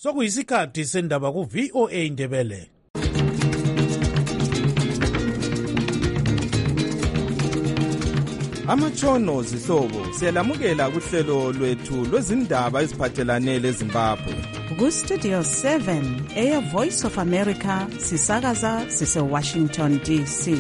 Sokuyisikhathi sendaba ku VOA Indebele. Amatshono zihlobo siyalamukela kuhlelo lwethu lwezindaba eziphathelane leZimbabwe. Ku-Studio 7 Air Voice of America sisakaza sise-Washington DC.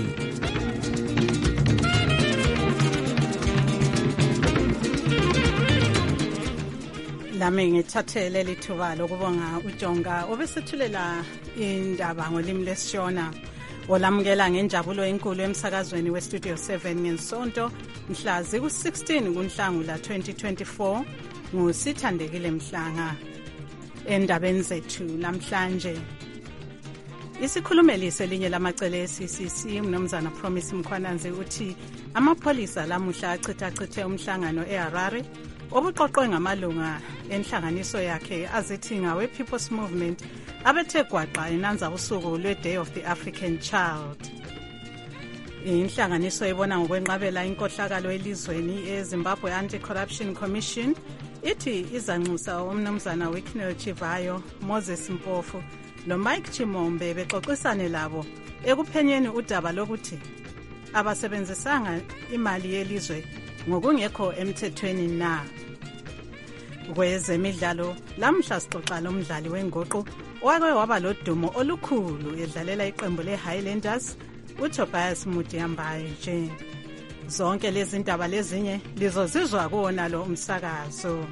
Lami ngithathele lithuba lokubonga uJonga obesethulela indaba ngolimi lesishona. Olamukela ngenjabulo enkulu emsakazweni weStudio 7 ngensonto mhla ziku-16 kuNhlangula 2024 nguSithandekile Mhlanga. Endabeni zethu namhlanje isikhulumeli selinye lamacele eCCC uMnumzana Promise Mkhwananzi uthi amapholisa lamuhla achitha umhlangano eHarare obuqoqwe ngamalunga enhlanganiso yakhe azithi ngawe People's Movement abethe gwaqa enanza usuku lwe-Day of the African Child. Inhlanganiso ibona ngokwenqabela inkohlakalo elizweni eZimbabwe Anti-Corruption Commission ithi izanxusa umnumzana Wicknell Chivayo, Moses Mpofu noMike Chimombe bexoxisane labo ekuphenyeni udaba lokuthi abasebenzisanga imali yelizwe ngokungekho emthethweni na. Kwezemidlalo lamhla sixoxa lomdlali wengoqo owake waba lodumo olukhulu edlalela iqembu leHighlanders uTobias Mudiambaye. Zonke lezi ndaba lezinye lizozizwa kuona lo umsakazo.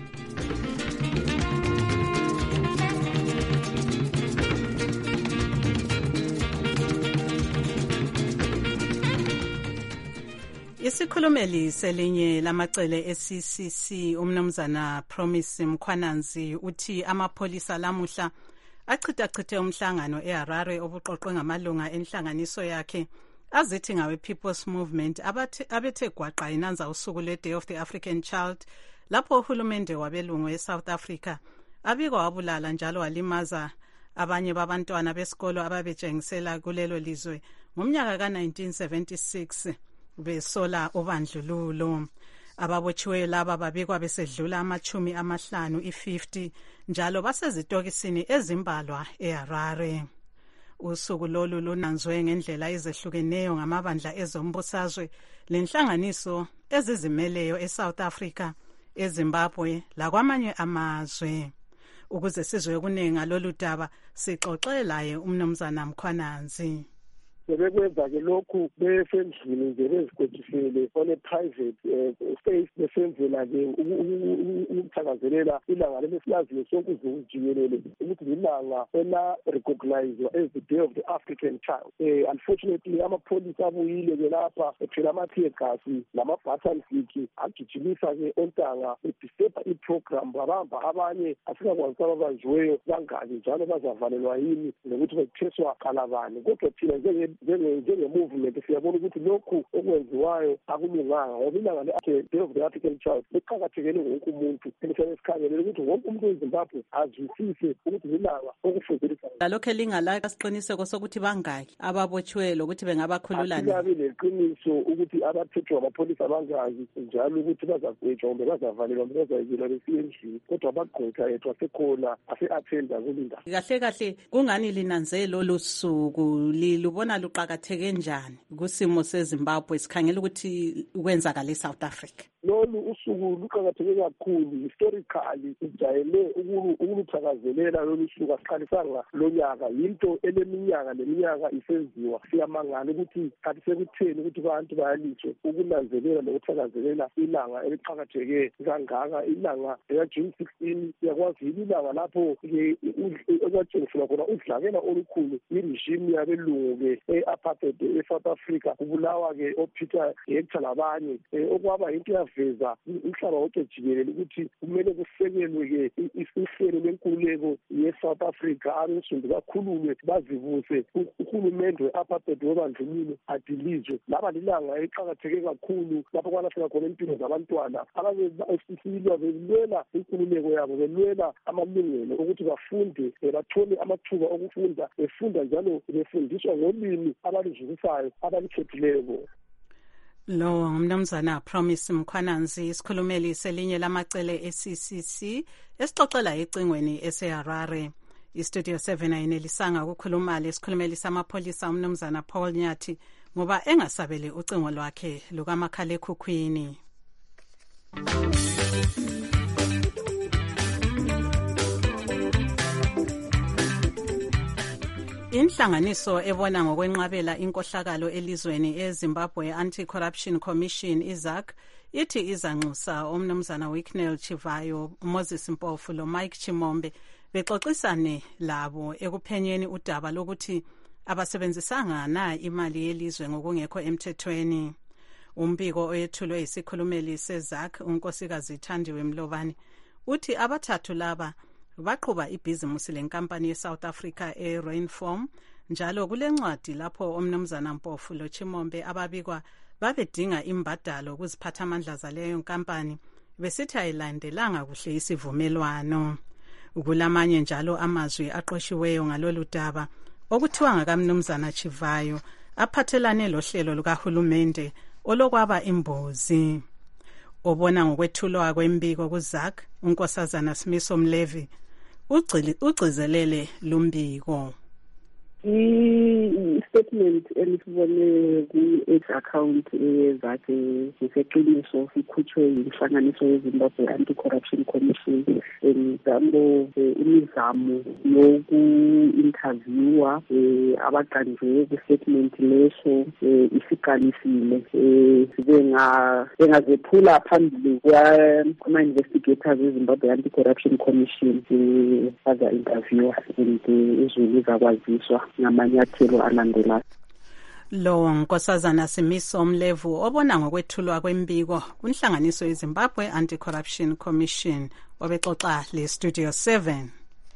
Isikhulumeli selinye lamacele eCCC uMnumzana Promise Mkhwananzi uthi amapholisa lamuhla achitha umhlangano eHarare obuqoqwe ngamalunga enhlanganiso yakhe azithi ngawe People's Movement abethe gwaqa inanza usuku lwe-Day of the African Child lapho uhulumende wabelungu eSouth Africa abikwa wabulala njalo walimaza abanye babantwana besikolo ababetshengisela kulelo lizwe ngomnyaka ka-1976 besola ubandlululo. Ababotshiweyo laba babikwa besedlula amachumi amahlanu i-50 njalo basezitokisini ezimbalwa eHarare. Usuku lolu lunanzwe ngendlela ezehlukeneyo ngamabandla ezombusazwe lenhlanganiso ezizimeleyo eSouth Africa, eZimbabwe lakwamanye amazwe. Ukuze sizwe kuningi ngalolu daba sixoxe laye uMnumzana Mkhwananzi. Sebekwenza-ke lokhu besendlini nje bezigwejisele on a private space besenzela-ke ukuthakazelela ilanga lesilaziyo sokuze jikelele ukuthi lilanga ela-recognizwa as the Day of the African Child. Unfortunately amapholisa abuyile-ke lapha ethwele ama-tear gas nama-button stick agijimisa-ke ontanga bedisturba i-program babamba abanye asikakwazi ababanjiweyo bangaki njalo bazavalelwa yini nokuthi bekutheswa kalabani. Kodwa thina njenge-movement siyabona ukuthi lokhu okwenziwayo akulunganga ngoba ilanga le-Day of the African Child liqakathekele wonke umuntu elifanele sikhangelele ukuthi wonke umuntu weZimbabwe azwisise ukuthi lilanga okufundisa lokho elingalaka isiqiniseko sokuthi bangaki ababotshiweyo lokuthi bengabakhululana. Asilabi leqiniso ukuthi abathethwe amapholisa bangazi njalo ukuthi bazagwetshwa kumbe bazavalelwa kumbe bazayekela besiye endlini kodwa abagqwetha yethu asekhona ase-athenda kulinda. Kahle kahle kungani linanze lolu suku lilubona luqakatheke njani kusimo seZimbabwe sikhangela ukuthi kwenzakala eSouth Africa? Lolu usuku luqakatheke kakhulu historically ijayele ukuluthakazelela lolu suku asiqalisanga lonyaka yinto eleminyaka leminyaka isenziwa. Siyamangala ukuthi kanti sekutheni ukuthi abantu bayaliswe ukunanzelela nokuthakazelela ilanga eliqakatheke kangaka, ilanga lika-June 16. Siyakwazi ilanga lapho ekwatshengisela khona udlakela olukhulu iregime yabelungu-ke e-apartheid e-South Africa kubulawa-ke oPeter Hector labanye okwaba yinto yaveza umhlaba wonke jikelele ukuthi kumele kusekelwe-ke ihlelo lenkululeko ye-South Africa abensundu bakhululwe bazivuse uhulumende we-apartheid wobandlululo adilizwe. Laba lilanga eliqakatheke kakhulu lapho kwalahleka khona impilo zabantwana ababesilwa belwela inkululeko yabo, belwela amalungelo ukuthi bafunde bathole amathuba okufunda, befunda njalo befundiswa ngolimi abaluzwisayo abalukhethileyo. Lo mnumzana Promise Mkhwananzi isikhulumeli selinye lamacele eCCC esixoxela ecingweni eseHarare. Istudio 7 ayinelisanga ukukhuluma lesikhulumeli samapholisa umnumzana Paul Nyathi ngoba engasabele ucingo lwakhe lukamakhalekhukhwini. Inhlanganiso ebona ngokwenqabela inkohlakalo elizweni eZimbabwe Anti-Corruption Commission IZAC ithi izanxusa umnumzana Wicknell Chivayo, Moses Mpofu lo Mike Chimombe bexoxisane labo ekuphenyeni udaba lokuthi abasebenzisanga na imali yelizwe ngokungekho emthethweni. Umbiko oyethulwe isikhulumeli seZAC unkosikazi Thandiwe Mlobane uthi abathathu laba baqhuba ibhizimusi lenkampani yeSouth Africa eRainform njalo kulencwadi lapho omnumzana Mpofu lo Chimombe ababikwa babedinga imbadalo kuziphathamandla zaleyo nkampani besithi ayilandelanga kuhle isivumelwano. Ukulamanye njalo amazwi aqoshiweyo ngalolu daba okuthiwa ngakamnumzana Chivayo aphathelane lohlelo lukahulumende olokwaba imbozi. Obona ngokwethulwa kwembiko kuZAC unkosazana Simiso Mlevi ugcizelele lumbiko. I-statement elisibone ku-account zakhe ngeseqiniso sikhutshwe yinhlanganiso yeZimbabwe Anti-Corruption Commission njalo imizamo yoku-interviewa abaqanjwe ku-statement leso isiqalisile bengazephula phambili kwama-investigators eZimbabwe Anti-Corruption Commission baza-interviewa and izulu zakwaziswa ngamanyathelo alandelayo. Lo nkosazana Simiso Mlevu obona ngokwethulwa kwembiko kunhlanganiso yeZimbabwe Anti-Corruption Commission obexoxa le Studio 7.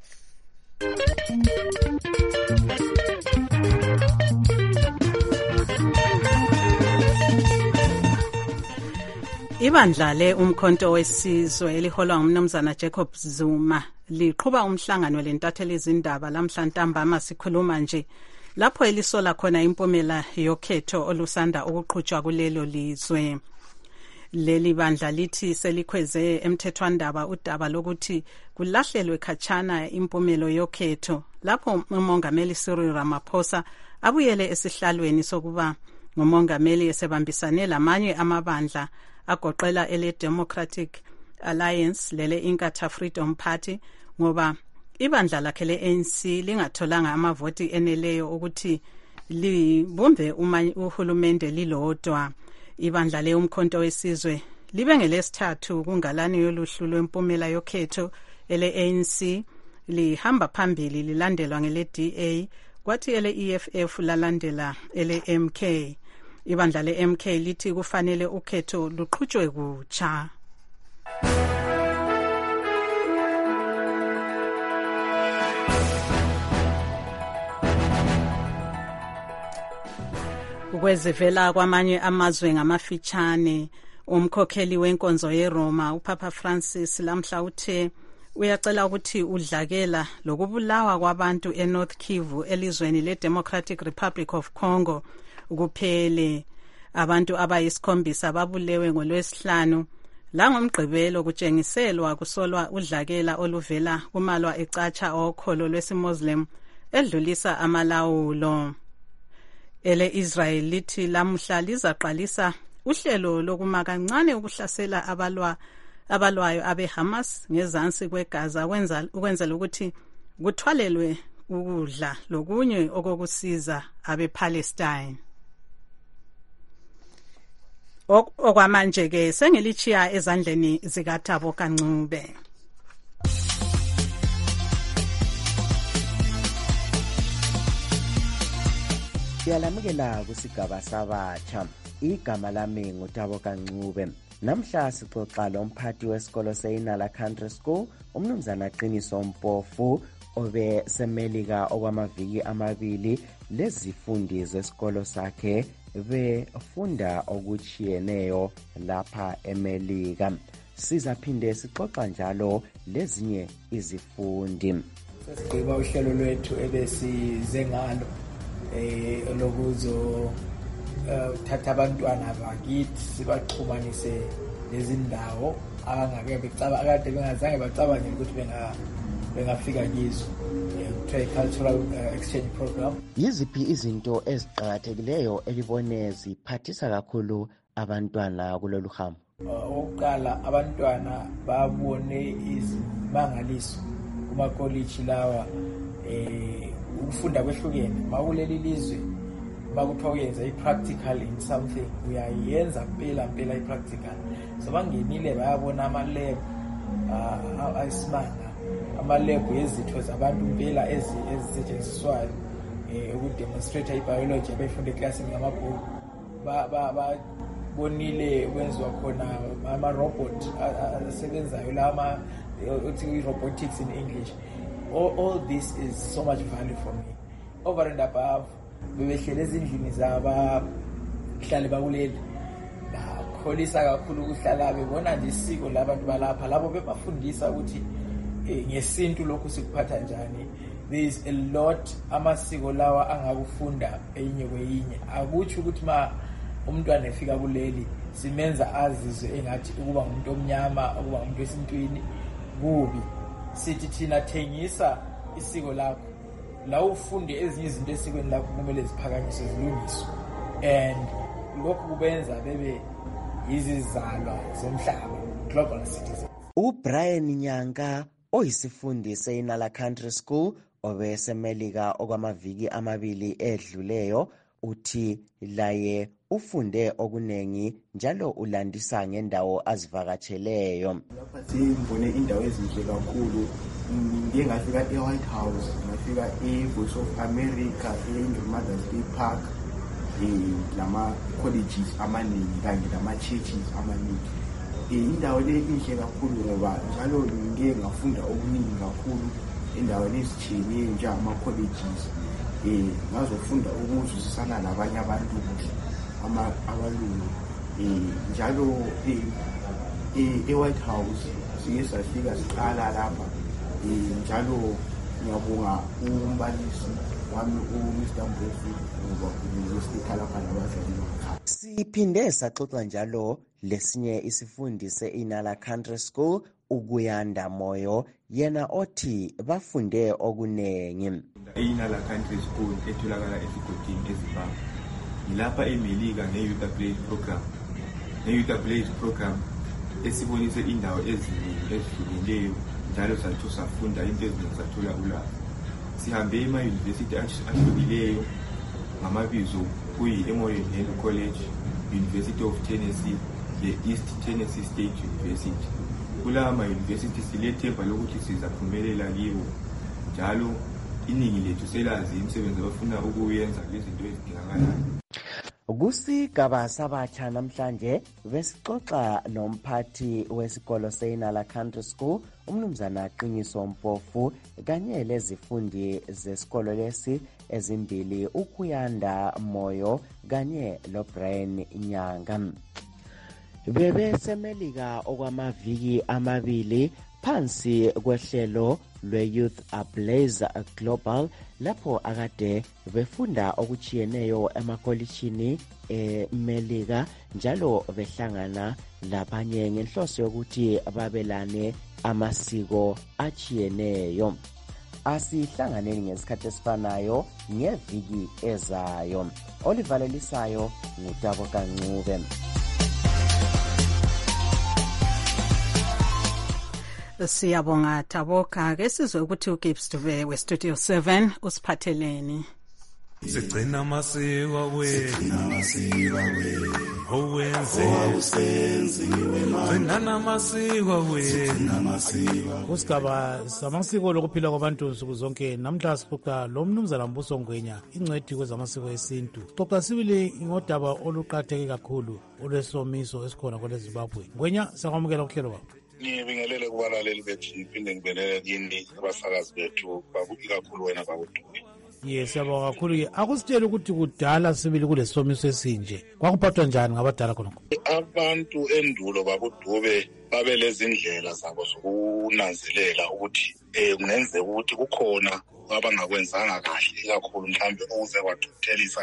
Ibandla le umkhonto wesizwe eliholwa ngumnumzana Jacob Zuma liqhuba umhlangano lentatheli izindaba lamhlantambama sikhuluma nje lapho elisola khona impumela yokhetho olusanda ukuqhutshwa kulelo lizwe. Leli bandla lithi selikhweze emthethwandaba udaba lokuthi kulahlelwe khatshana impumelo yokhetho lapho umongameli Cyril Ramaphosa abuyele esihlalweni sokuba ngumongameli esebambisane lamanye amabandla agoqela ele Democratic Alliance lele Inkatha Freedom Party ngoba ibandla lakhe le-ANC lingatholanga amavoti eneleyo ukuthi libumbe uhulumende lilodwa. Ibandla le umkhonto wesizwe libe ngelesithathu kungalani yoluhlu lwempumela yokhetho ele-ANC lihamba phambili lilandelwa ngele-DA kwathi ele-EFF lalandela ele-MK. Ibandla le-MK lithi kufanele ukhetho luqhutshwe kutsha. Ukwezivela kwamanye amazwe ngamafitshane umkhokheli wenkonzo yeRoma uPapa Francis lamhla uthe uyacela ukuthi udlakela lokubulawa kwabantu eNorth Kivu elizweni leDemocratic Republic of Congo ukuphele. Abantu abayisikhombisa babulewe ngolwesihlanu langomgqibelo kutshengiselwa kusolwa udlakela oluvela kumalwa ecatsha okholo lwesimuslim edlulisa amalawulo. Ele Israel lithi lamhla lizaqalisa uhlelo lokuma kancane ukuhlasela abalwayo abeHamas ngezansi kweGaza ukwenzela ukuthi kuthwalelwe ukudla lokunye okokusiza abePalestine. Okwamanje ke sengilichiya ezandleni zikaThabo Kancube. Siyalamukela kusigaba sabatsha. Igama lami nguThabo Kancube. Namhla sixoxa lomphathi wesikolo seInala Country School umnumzana Qiniso Mpofu obe semelika okwamaviki amabili lezifundi zesikolo sakhe befunda okuchiyeneyo lapha eMelika. Sizaphinde sixoxa njalo lezinye izifundi. Sigqiba uhlelo lwethu ebesize ngalo lokuzo uthatha abantwana bakithi sibaxhumanise lezindawo akade bengazange bacabangele ukuthi bengafika kizo cultural exchange program. Yiziphi izinto eziqakathekileyo elibone ziphathisa kakhulu abantwana kulolu hambo? Okokuqala, abantwana babone izimangaliso kumakoliji lawa, ukufunda kwehlukene. Makuleli lizwe bakuthiwa uyenza i-practical in something, uyayenza mpela i-practical. So bangenile bayabona ama-lab ayisimanga, ama-lab yezitho zabantu mpela ezisetshenziswayo ukudemonstrate i-biology abayifunda eklasini ngamabhuku. Bonile ukwenziwa khona ama-robot asebenzayo la robotics in English. All this is so much value for me. Over and above, bebehlele ezindlini zabahlali bakuleli bakholisa kakhulu ukuhlala bebona nje isiko labantu balapha, labo bebafundisa ukuthi ngesintu lokhu sikuphatha njani. There is a lot amasiko lawa angakufunda enye kweyinye. Akutsho ukuthi umntwana efika kuleli simenza azizwe engathi ukuba umuntu omnyama, ukuba umuntu wesintwini kubi. Sithi thina thengisa isiko lakho, la ufunde ezinye izinto esikweni lakho kumele ziphakanyiswe, zilungiswe, and lokhu kubenza bebe yizizalwa zomhlaba, global citizens. uBrian Nyanga oyisifundi seInala Country School obesemelika okwamaviki amabili edluleyo uthi laye ufunde okunengi njalo ulandisa ngendawo azivakatsheleyo. Lapha siyibone indawo ezinhle kakhulu. Ngike ngafika eWhite House, ngafika eVoice of America, eMother's Day Park, lama colleges amaningi kanye lama churches amaningi. Indawo le inhle kakhulu ngoba njalo ngike ngafunda okuningi kakhulu endaweni ezitshiyeneyo njengama colleges. Ngazofunda ukuzwisisana nabanye abantu abalungu. Njalo eWhite House siye safika siqala lapha. Njalo ngiyabonga umbalisi wami uMr. Mbofu ngoba uNyuvesi lapha nabazali bakhe. Siphinde saxoxa njalo lesinye isifundi seInala Country School uKuyanda Moyo, yena othi bafunde okunengi. eInala Country School etholakala eSigodini eZimbabwe. Ngilapha eMelika nge-Youth Ability Program. Ne-Youth Ability Program esibonise indawo eziningi ezihlukileyo njalo sathu safunda into eziningi sathola ulwazi. Sihambe ema-university ahlukileyo ngamabizo kuyi-Emory College, University of Tennessee, the East Tennessee State University. Kulawa ma-university silethemba lokuthi sizaphumelela kiwo njalo iningi lethu selazi imisebenzi abafuna ukuyenza lezinto ezidingakalayo. Kusigaba sabatsha namhlanje besixoxa nomphathi wesikolo seInala Country School umnumzana Qiniso Mpofu kanye lezifundi zesikolo lesi ezimbili uKuyanda Moyo kanye loBrian Nyanga. Bebesemelika okwamaviki amabili phansi kwehlelo lwe-Youth Ablaze Global lapho akade befunda okuchiyeneyo emakolishini eMelika njalo behlangana labanye ngenhloso yokuthi babelane amasiko achiyeneyo. Asihlanganeni ngesikhathi esifanayo ngeviki ezayo. Olivalelisayo ngutabo kancube. Siyabonga Taboka. Ke sizwe ukuthi uGibbs Dube weStudio 7 usiphatheleni. Sigcina amasiko wethu owenze gcina namasiko wethu. Kusigaba samasiko lokuphila kwabantu nsuku zonke namhla sixoxa lo mnumzana Mbuso Ngwenya ingcedi kwezamasiko esintu. Xoxa sibili ngodaba oluqakatheke kakhulu olwesomiso esikhona kwele Zimbabwe. Ngwenya siyakwamukela uhlelo baba. Ngibingelele kubalaleli bethu, ngiphinde ngibingelele kini abasakazi bethu kakhulu wena bakuDube. Yes, siyabonga kakhulu. Akusitshela ukuthi kudala sibili kulesomiso esinje. Kwakuphathwa njani ngabadala khonokho? Abantu endulo bakuDube babelezindlela zabo zokunanzelela ukuthi kungenzeka ukuthi kukhona abangakwenzanga kahle kakhulu mhlambe ukuze kwathuthelisa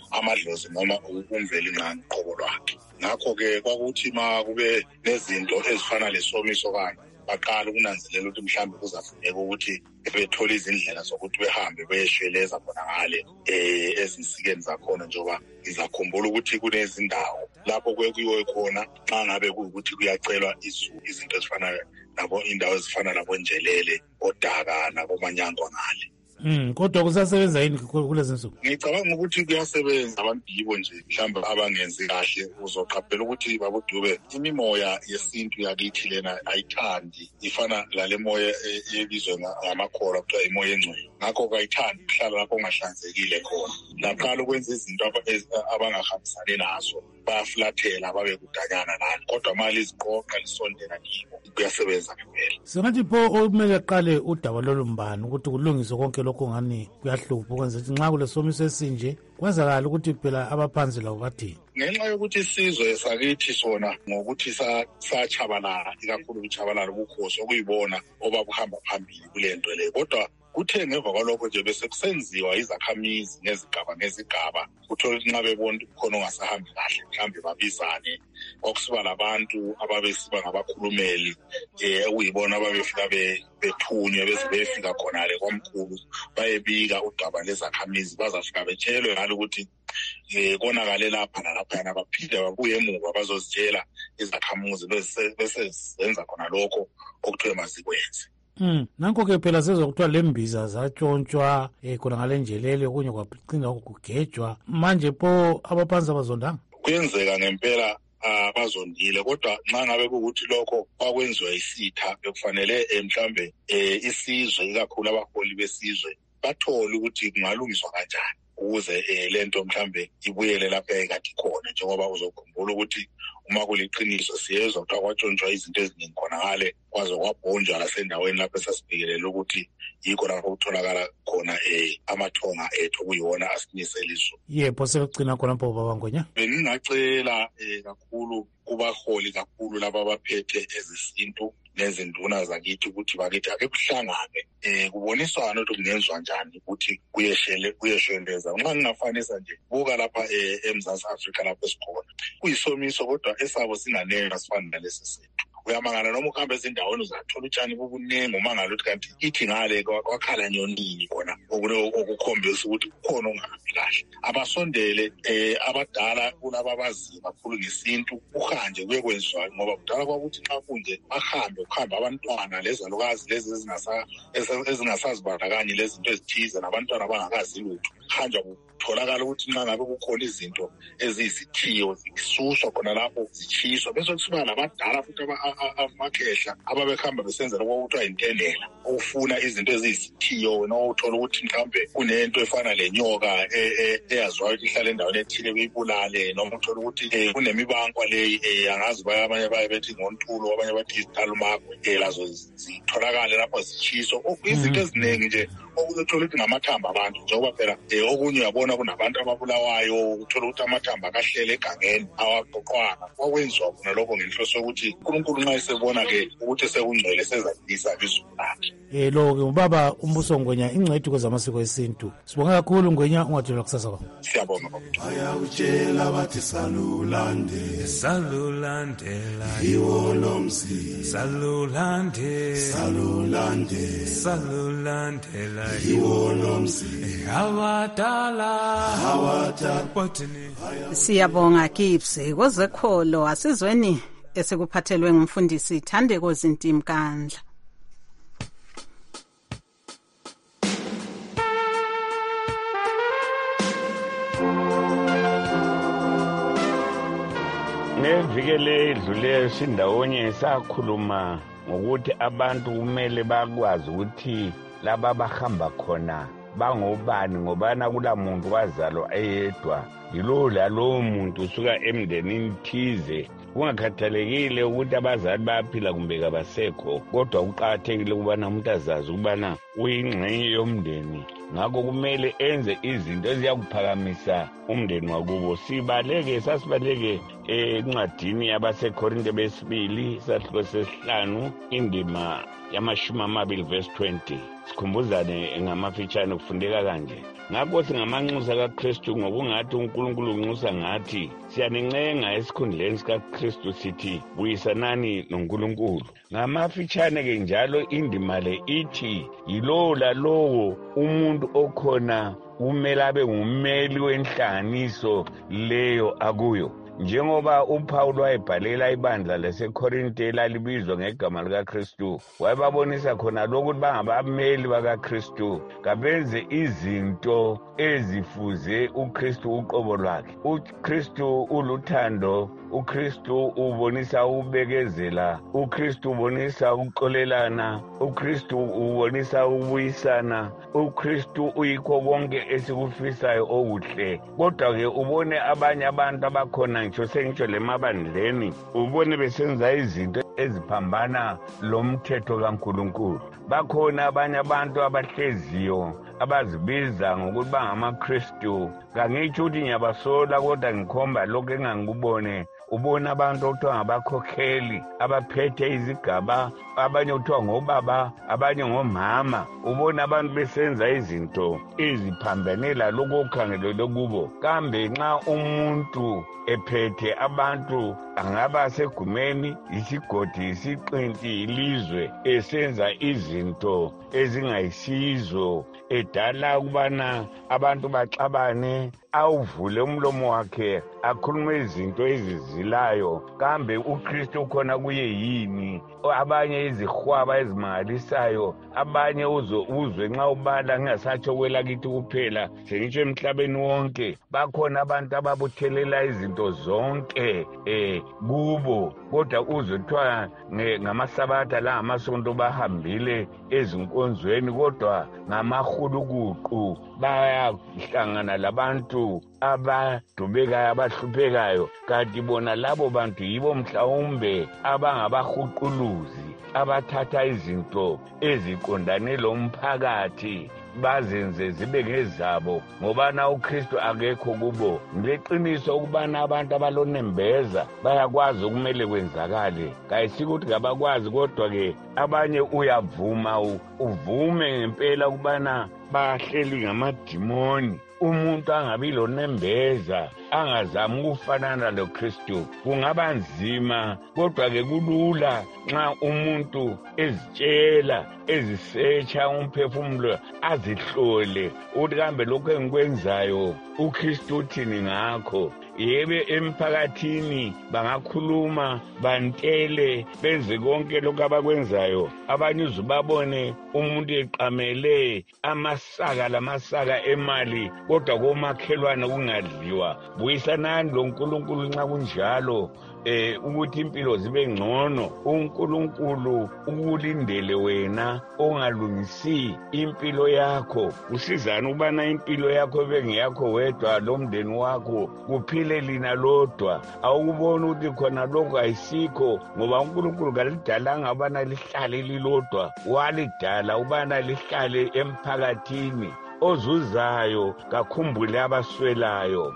amadlozi noma umveli nqangi qobo lwakhe. Ngakho-ke kwakuthi ma kube nezinto ezifana lesomiso kanye baqala ukunanzelela ukuthi mhlawumbe kuzafuneka ukuthi bethole izindlela zokuthi behambe beyeshweleza khona ngale ezinsikeni zakhona njengoba ngizakhumbula ukuthi kunezindawo lapho kuyiwe khona xa ngabe kuyukuthi kuyacelwa izinto ezifana nabo indawo ezifana nabo Njelele, Odaka nakoManyango ngale. Kodwa kusasebenza yini kulezi nsuku? Ngicabanga ukuthi kuyasebenza abantu yibo nje mhlawumbe abangenzi kahle uzoqaphela ukuthi babudube imimoya yesintu yakithi lena ayithandi ifana lale moya ebizwe ngamakhola kuthiwa imoya engcwele. Ngakho kayithandi ukuhlala lapho ongahlanzekile khona. Laqala ukwenza izinto abangahambisani nazo bayaflathela babe kudanyana nani kodwa mali iziqoqa lisondela kibo kuyasebenza phela. Singathi pho okumele aqale udaba lolumbani ukuthi kulungiswe konke lokho ngani kuyahlupha ukwenza ukuthi nxa kulesomiso esinje kwenzakala ukuthi phela abaphansi labo bathini. Ngenxa yokuthi isizwe sakithi sona ngokuthi sachabalala ikakhulu ukuchabalala ubukhosi okuyibona obabuhamba phambili kule nto le kodwa kuthe ngemva kwalokho nje bese kusenziwa izakhamizi ngezigaba uthola ukuthi nxa bebona khona ongasahambi kahle mhlawumbe babizane okusiba labantu ababesiba ngabakhulumeli okuyibona ababefika bethunywe bese befika khona le kwamkhulu bayebika udaba lezakhamizi bazafika betshelwe ngalo ukuthi konakale lapha nalaphana baphinde babuye emuva bazozitshela izakhamuzi bese zenza khona lokho okuthiwe mazikwenze. Nanko-ke phela sezokuthiwa lembiza zatshontshwa khona ngale Njelele okunye kwaqina ukugejwa manje pho abaphansi abazondanga. Kuyenzeka ngempela bazondile kodwa nxa ngabe kukuthi lokho kwakwenziwa isitha bekufanele mhlambe isizwe ikakhulu abaholi besizwe bathole ukuthi kungalungiswa kanjani ukuze lento mhlambe ibuyele lapha ekade khona njengoba uzokhumbula ukuthi uma kuliqiniso siyezwa kuthiwa kwatshontshwa izinto eziningi khona ngale kwaze kwabhonjwa lasendaweni lapho esasibhekelela ukuthi yikho lapho kutholakala khona amathonga ethu okuyiwona asinisela izulu. Yebo sekugcina khona pho baba Ngwenya. Bengingacela kakhulu kubaholi kakhulu laba abaphethe ezesintu nezinduna zakithi ukuthi bakithi ake kuhlangane kuboniswana ukuthi kungenzwa njani ukuthi kuyeshweleza. Nxa ngingafanisa nje buka lapha eMzantsi Afrika lapho esikhona kuyisomiso kodwa esabo singanele sifana nalesi sethu. Uyamangala noma ukuhamba ezindaweni uzathola utshani bubuningi umangala ukuthi kanti ithi ngale kwakhala nyonini khona okukhombisa ukuthi kukhona ongahambi kahle. Abasondele abadala kulaba abazi kakhulu ngesintu uhanje kuyekwenziwa ngoba kudala kwakuthi nxa kunje kuhamba abantwana lezalukazi lezi ezingasazibandakanye lezinto ezithize nabantwana abangakazi lutho hanja kutholakala ukuthi nxa ngabe kukhona izinto eziyisithiyo zisuswa khona lapho zichiswa bese kusiba labadala futhi amakhehla ababehamba besenzela okuthiwa intenela ukufuna izinto eziyisithiyo wena uthola ukuthi mhlawumbe kunento efana lenyoka eyaziwayo ukuthi ihlala endaweni ethile kuyibulale noma uthola ukuthi kunemibankwa leyi angazi abanye baye bethi ngontulo abanye bathi izitalumakwe lazo zitholakale lapho zichiswa izinto eziningi nje okuthola ukuthi ngamathambo abantu njengoba phela okunye uyabona kunabantu ababulawayo uthola ukuthi amathambo akahlele egangeni awaqoqwanga kwakwenziwa khona lokho ngenhloso yokuthi uNkulunkulu nxa esebona-ke ukuthi sekungcwele sezalisa izulu lakhe. Lo-ke ubaba uMbuso Ngwenya ingcwethi kwezamasiko esintu. Sibonga kakhulu Ngwenya ungathula kusasa kwakho. Siyabonga baba. Bayawutshela bathi salulandela yiwo lo mzi salulandela yiwo lo mzi abadala Siyabonga Kipsi kozekholo asizweni esikuphathelwe ngumfundisi Thandeko Zintimkandla. Ngevikele edluleyo sindawonye sakhuluma ngokuthi abantu kumele bakwazi ukuthi laba bahamba khona bangobani ngobana kula muntu wazalwa eyedwa yilo lalowo muntu usuka emndenini thize kungakhathalekile ukuthi abazali bayaphila kumbe kabasekho kodwa kuqakathekile ukubana umuntu azazi ukubana uyingxenye yomndeni ngakho kumele enze izinto eziyakuphakamisa umndeni wakubo. Sasibaleke encwadini yabaseKorinte besibili isahluko sesihlanu indima yama-20 verse 20. Sikhumbuzane ngamafitshane kufundeka kanje. Ngakho singamanxusa kaKristu ngokungathi uNkulunkulu unxusa ngathi siyanincenga esikhundleni sikaKristu sithi buyisanani noNkulunkulu. Ngamafitshane-ke njalo indima le ithi yilowo lalowo umuntu okhona kumele abe ngummeli wenhlanganiso leyo akuyo. Njengoba uPawulu wayebhalela ibandla laseKorinte elalibizwa ngegama likaKristu, wayebabonisa khona lokuthi bangabameli bakaKristu kabenze izinto ezifuze uKristu uqobo lwakhe. uKristu uluthando, uKristu ubonisa ukubekezela, uKristu ubonisa ukuxolelana, uKristu ubonisa ukubuyisana, uKristu uyikho konke esikufisayo okuhle. Kodwa-ke ubone abanye abantu abakhona ngitsho lemabandleni, ubone besenza izinto eziphambana lomthetho kaNkulunkulu. Bakhona abanye abantu abahleziyo abazibiza ngokuthi bangamaKristu. Kangitsho ukuthi ngiyabasola kodwa ngikhomba lokho engangikubone. Ubona abantu okuthiwa ngabakhokheli abaphethe izigaba, abanye okuthiwa ngobaba, abanye ngomama. Ubona abantu besenza izinto eziphambanela lokho okukhangelelwe kubo. Kambe nxa umuntu ephethe abantu, angaba segumeni, isigodi, isiqinti, ilizwe, esenza izinto ezingayisizo, edala ukubana abantu baxabane, awuvule umlomo wakhe akhulume izinto ezizilayo, kambe uKristu khona kuye yini? Abanye izihwaba ezimangalisayo, abanye uzwe nxa ubala ngingasatsho kwelakithi kuphela, sengitsho emhlabeni wonke bakhona abantu ababuthelela izinto zonke kubo. Kodwa uzwe kuthiwa ngamasabatha la ngamasonto bahambile ezinkonzweni, kodwa ngamahulukuqu bayahlangana labantu abadubekayo, abahluphekayo. Kanti bona labo bantu yibo mhlawumbe abangabahuquluzi abathatha izinto eziqondane lomphakathi bazenze zibe ngezabo, ngobana uKristu akekho kubo. Ngeqiniso ukubana abantu abalonembeza bayakwazi okumele kwenzakale, kayisikuthi ngabakwazi, kodwa-ke abanye uyavuma uvume ngempela ukubana bahleli ngamadimoni. Umuntu angabi lonembeza, angazami ukufanana loKristu, kungaba nzima. Kodwa-ke kulula nxa umuntu ezitshela, ezisetsha umphefumulo, azihlole ukuthi kambe lokho engikwenzayo uKristu uthini ngakho. Yebe emphakathini bangakhuluma, bantele, benze konke lokho abakwenzayo. Abanye uzubabone umuntu eqamele amasaka emali, kodwa komakhelwane kungadliwa. Buyisanani loNkulunkulu nxa kunjalo, ukuthi impilo zibe ngcono. uNkulunkulu ukulindele wena ongalungisi impilo yakho. Usizana ukubana impilo yakho ibe ngeyakho wedwa lomndeni wakho, kuphile lina lodwa. Awukubona ukuthi khona lokho ayisikho, ngoba uNkulunkulu kalidalanga ubana lihlale lilodwa, walidala ubana lihlale emphakathini. Ozuzayo kakhumbule abaswelayo,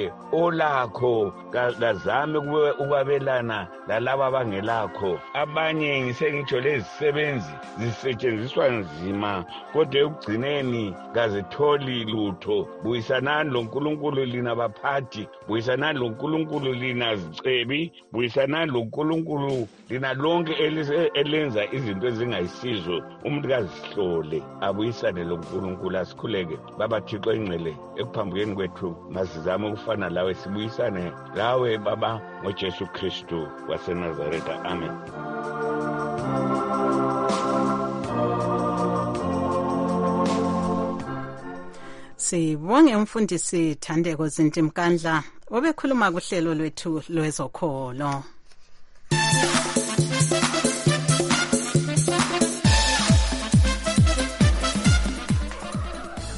olakho kazame ukwabelana lalabo abangelakho. Abanye ngisengitsho lezisebenzi zisetshenziswa nzima, kodwa ekugcineni kazitholi lutho. Buyisanani loNkulunkulu lina baphathi, buyisanani loNkulunkulu lina zicebi, buyisanani loNkulunkulu lina lonke elenza izinto ezingayisizo. Umuntu kazihlole, abuyisane loNkulunkulu. Asikhuleke Baba Thixo ingcele ekuphambukeni kwethu, masizame ukufana lawe, sibuyisane lawe Baba ngoJesu Kristu waseNazaretha. Amen. Sibonge umfundisi Thandeko Zintimkandla obekhuluma kuhlelo lwethu lwezokholo.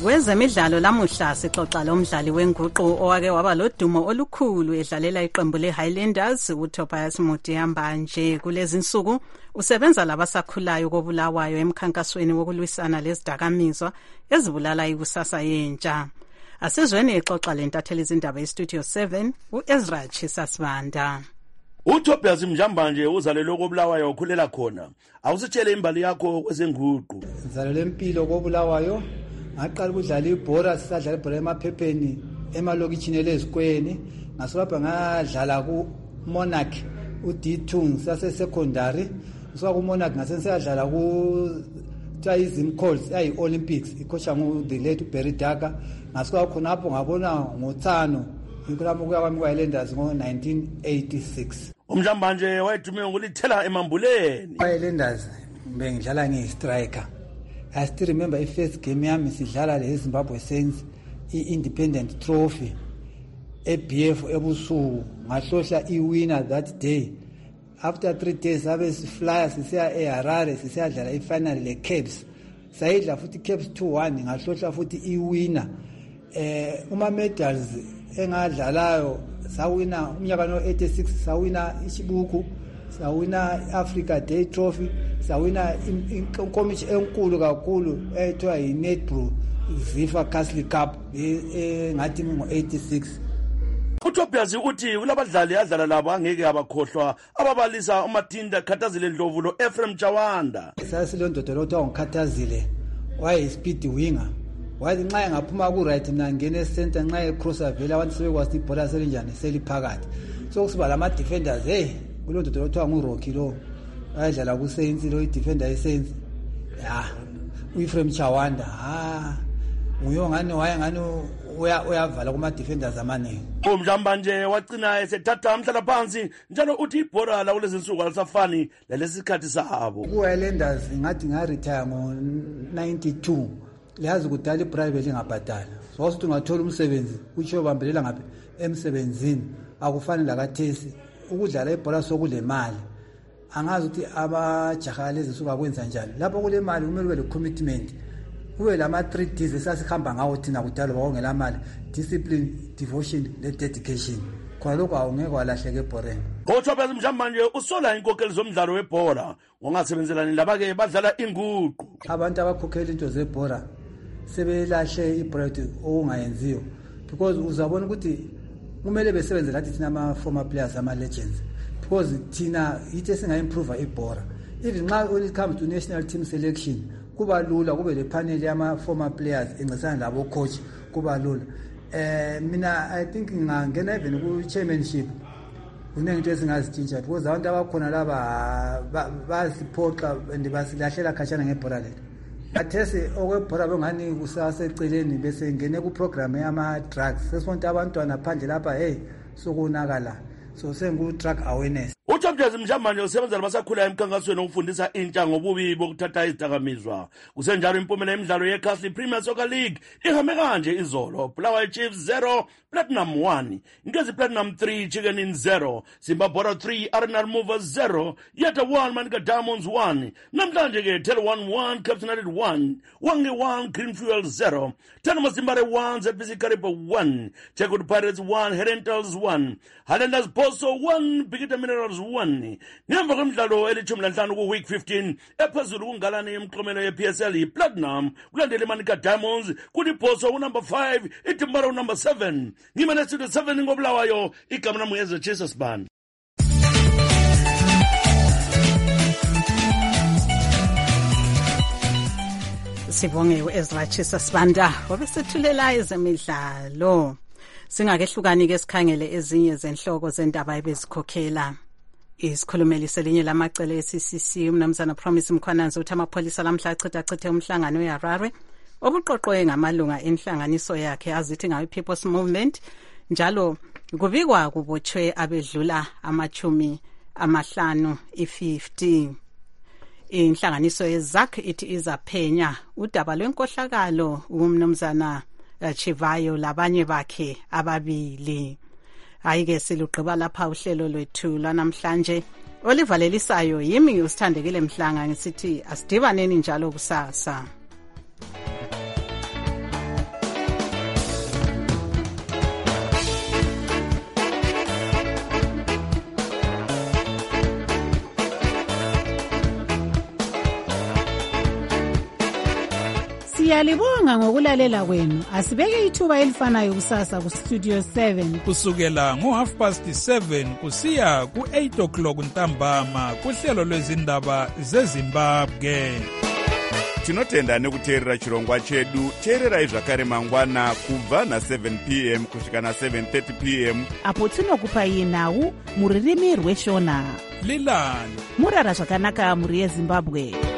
Wezemidlalo lamuhla sixoxa lomdlali wenguqu owake waba lodumo olukhulu edlalela iqembu leHighlanders uTobias Mudiyamba nje kulezi insuku usebenza labasakhulayo koBulawayo emkhankasweni wokulwisana lezidakamizwa ezibulala ikusasa yentsha. Asizweni ixoxa lentatheli izindaba eStudio 7 uEzra Chisasibanda. uTobias Mjamba nje uzalelwe koBulawayo ukhulela khona. Awusitshele imbali yakho kwezenguqu. Uzalelwe empilo koBulawayo. Ngaqala ukudlala ibhola sisadlala ibhola emaphepheni emalokitshini elezikweni ngasolapha ngadlala ku Monarch uD2 sase secondary soka ku Monarch ngasensadlala ku Tizim Calls ayi Olympics ikhosha ngu the late Barry Daka ngasoka khona lapho ngabona ngoThano inkulamo kuya kwami kwaHighlanders ngo1986. Umjamba nje wayedume ngokulithela emambuleni. Highlanders bengidlala ngestriker. I still remember the first game yami sidlala le Zimbabwe Saints i-Independent Trophy eBF ebusuku ngahlohla iwinner that day. After 3 days abe siflyer sisiya eHarare sisiyadlala ifinal leCaps sayidla futhi Caps 2-1 ngahlohla futhi iwinner. Uma medals engadlalayo sawina umnyaka no86 sawina ichibuku sawina Africa Day Trophy sawina inkomishi enkulu kakhulu ethiwa yiNetbro Zifa Castle Cup ngathi ngo86. uTobias uthi kulabadlali adlala labo angeke abakhohlwa ababalisa uMatinda Khathazile Ndlovu lo Ephraim Chawanda. Sasilondodo lothiwa ngikhathazile waye speed winger wathi nxa engaphuma ku right mina ngene center nxa ecrosser vele abantu sebekwazi ibhola selinjani seliphakathi so kusiba lama defenders kulondodo lothiwa nguRocky lo ayidlala ku Saints lo idefender yeSaints uEphraim Chawanda nguyo ngani waye ngani uyavala kuma defenders amaningi. Umjamba nje wacina esethatha umhlala phansi njalo uthi ibhola la kulezi insuku alisafani lalesikhathi sabo. Ku-Highlanders ngathi ngaretire ngo92 liyazi kudala iprivate ingabhadala so wasuthi ungathola umsebenzi utsho bambelela ngaphi emsebenzini akufani lakathesi ukudlala ibhola sokule mali angazi ukuthi abajaha lezi suka kwenza njani lapho kule mali kumele ube le commitment kube lama 3 Ds esasikhamba ngawo thina kudala bawongela mali discipline devotion le dedication khona lokho awungeke walahleke ebhoreni. uTobias Mjamba nje usola inkokheli zomdlalo webhola ngongasebenzelani labake badlala inguqu. Abantu abakhokhela into zebhola sebelahle iproject okungayenziyo because uzabona ukuthi kumele besebenze lathi thina ama former players ama legends because thina yithi singa-improve ibhola even nxa when it comes to national team selection kuba lula kube le panel yama former players encesana labo coach kuba lula. Mina I think ngangena even ku chairmanship kunento esingazitshintsha because abantu abakhona laba basiphoxa and basilahlela khashana ngebhola lethu. Athese okwebhola bengani kusaseceleni bese ngene ku program yama drugs sesibona abantwana phandle lapha sokunakala so sengu drug awareness. uTobias Mjamba nje usebenza labasakhula emkhankasweni ukufundisa intsha ngobubi bokuthatha izidakamizwa. Kusenjalo impumela emidlalo yeCastle Premier Soccer League ihambe kanje izolo Bulawayo Chiefs 0 Platinum 1 Ngezi Platinum 3 Chicken Inn 0 Zimbabwe 3 Arsenal Movers 0 Yeta 1 Manika Diamonds 1 namhlanje ke Tel 1 Captain United 1 Wange 1 Greenfield 0 Tana Masimbare 1 ZBC Kariba 1 Checkout Pirates 1 Herentals 1 Highlanders Boso 1 Bigita Minerals 1 ngemva kwemidlalo elithumi lanhlanu ku week 15 ephezulu kungalani emxomelo yePSL iPlatinum kulandele Manika Diamonds kuthi Boso number 5 iTimbara number 7 ngimane studio 7 ngoBulawayo igama nami Ezra Chisasibanda. Sibonge uEzra Chisasibanda obesethulela ezemidlalo. Singakehlukani ke sikhangele ezinye zenhloko zendaba ebezikhokhela. Isikhulumeli selinye lamacele eCCC umnumzana Promise Mkhwananzi uthi amapholisa lamhla achitha umhlangano eHarare obuqoqwe ngamalunga enhlanganiso yakhe azithi ngayo People's Movement njalo kubikwa kubotshwe abedlula amachumi amahlanu i50. Inhlanganiso yeZAK ithi izaphenya udaba lwenkohlakalo umnumzana Chivayo labanye bakhe ababili. Ayike siluqhiba lapha uhlelo lwethu lanamhlanje olivalelisayo yimi usithandekile Mhlanga ngisithi asidibaneni njalo kusasa. Siyalibonga ngokulalela kwenu. Asibeke ithuba elifanayo kusasa kustudio 7 kusukela ngo7:30 kusiya ku8 ntambama kuhlelo lwezindaba zeZimbabwe. Tinotenda nekuteerera chirongwa chedu. Teererai zvakare mangwana kubva na7 p.m. kusvika na7:30 p.m. apo tinokupai nhau muririmi rweshona. Lilani murara zvakanaka muri yeZimbabwe.